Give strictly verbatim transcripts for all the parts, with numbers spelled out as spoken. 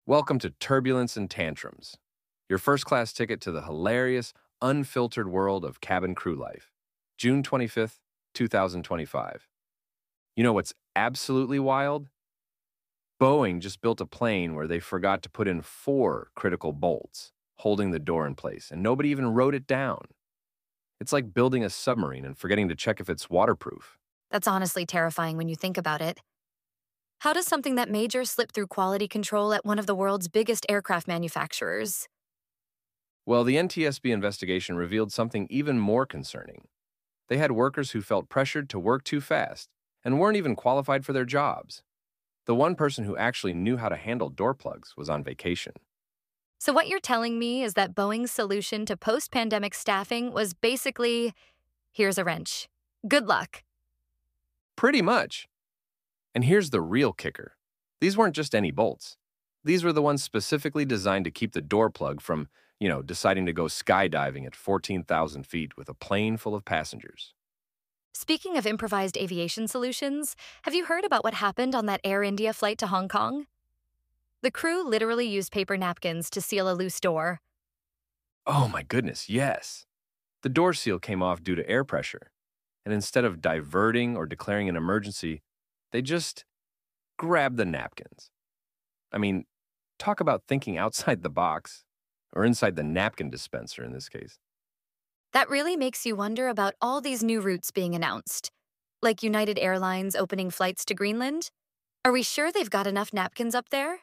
Welcome to Turbulence and Tantrums, your first class ticket to the hilarious, unfiltered world of cabin crew life. June twenty-fifth, two thousand twenty-five. You know what's absolutely wild? Boeing just built a plane where they forgot to put in four critical bolts holding the door in place, and nobody even wrote it down. It's like building a submarine and forgetting to check if it's waterproof. That's honestly terrifying when you think about it. How does something that major slip through quality control at one of the world's biggest aircraft manufacturers? Well, the N T S B investigation revealed something even more concerning. They had workers who felt pressured to work too fast and weren't even qualified for their jobs. The one person who actually knew how to handle door plugs was on vacation. So what you're telling me is that Boeing's solution to post-pandemic staffing was basically, here's a wrench. Good luck. Pretty much. And here's the real kicker. These weren't just any bolts. These were the ones specifically designed to keep the door plug from, you know, deciding to go skydiving at fourteen thousand feet with a plane full of passengers. Speaking of improvised aviation solutions, have you heard about what happened on that Air India flight to Hong Kong? The crew literally used paper napkins to seal a loose door. Oh my goodness, yes. The door seal came off due to air pressure, and instead of diverting or declaring an emergency, they just grabbed the napkins. I mean, talk about thinking outside the box, or inside the napkin dispenser in this case. That really makes you wonder about all these new routes being announced, like United Airlines opening flights to Greenland. Are we sure they've got enough napkins up there?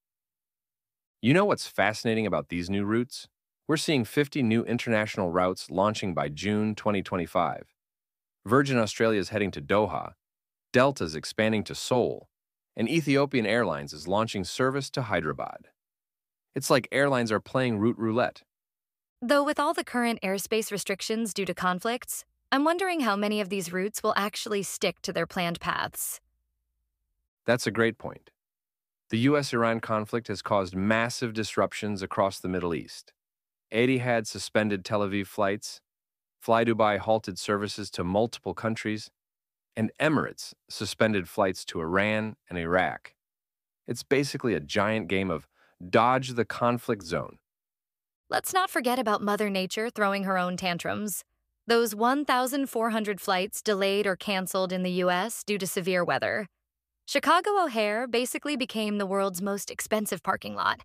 You know what's fascinating about these new routes? We're seeing fifty new international routes launching by June twenty twenty-five. Virgin Australia is heading to Doha, Delta's expanding to Seoul, and Ethiopian Airlines is launching service to Hyderabad. It's like airlines are playing route roulette. Though with all the current airspace restrictions due to conflicts, I'm wondering how many of these routes will actually stick to their planned paths. That's a great point. The U S Iran conflict has caused massive disruptions across the Middle East. Etihad suspended Tel Aviv flights, FlyDubai halted services to multiple countries, and Emirates suspended flights to Iran and Iraq. It's basically a giant game of dodge the conflict zone. Let's not forget about Mother Nature throwing her own tantrums. Those one thousand four hundred flights delayed or canceled in the U S due to severe weather. Chicago O'Hare basically became the world's most expensive parking lot.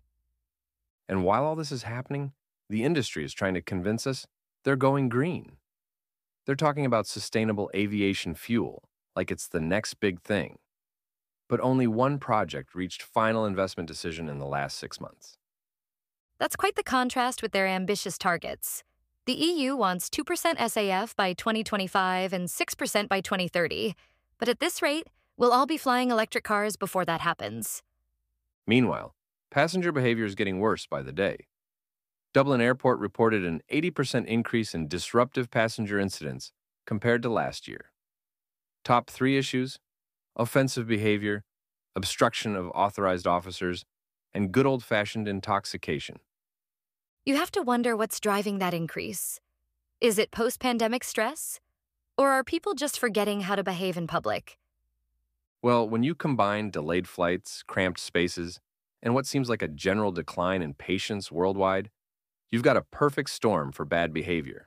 And while all this is happening, the industry is trying to convince us they're going green. They're talking about sustainable aviation fuel, like it's the next big thing. But only one project reached final investment decision in the last six months. That's quite the contrast with their ambitious targets. The E U wants two percent S A F by twenty twenty-five and six percent by twenty thirty, but at this rate, we'll all be flying electric cars before that happens. Meanwhile, passenger behavior is getting worse by the day. Dublin Airport reported an eighty percent increase in disruptive passenger incidents compared to last year. Top three issues: offensive behavior, obstruction of authorized officers, and good old-fashioned intoxication. You have to wonder what's driving that increase. Is it post-pandemic stress? Or are people just forgetting how to behave in public? Well, when you combine delayed flights, cramped spaces, and what seems like a general decline in patience worldwide, you've got a perfect storm for bad behavior.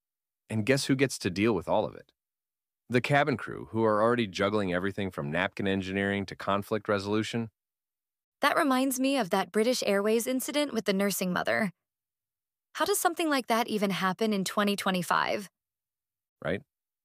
And guess who gets to deal with all of it? The cabin crew, who are already juggling everything from napkin engineering to conflict resolution. That reminds me of that British Airways incident with the nursing mother. How does something like that even happen in twenty twenty-five? Right?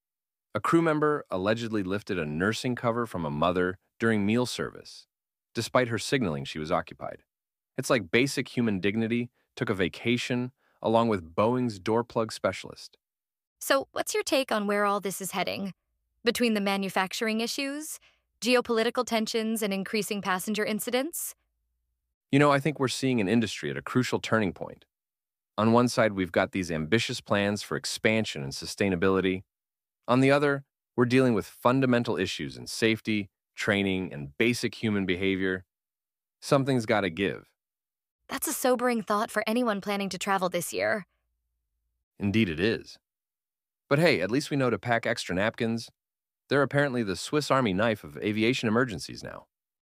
A crew member allegedly lifted a nursing cover from a mother during meal service, despite her signaling she was occupied. It's like basic human dignity took a vacation along with Boeing's door plug specialist. So, what's your take on where all this is heading? Between the manufacturing issues, geopolitical tensions, and increasing passenger incidents? You know, I think we're seeing an industry at a crucial turning point. On one side, we've got these ambitious plans for expansion and sustainability. On the other, we're dealing with fundamental issues in safety, training, and basic human behavior. Something's got to give. That's a sobering thought for anyone planning to travel this year. Indeed it is. But hey, at least we know to pack extra napkins. They're apparently the Swiss Army knife of aviation emergencies now.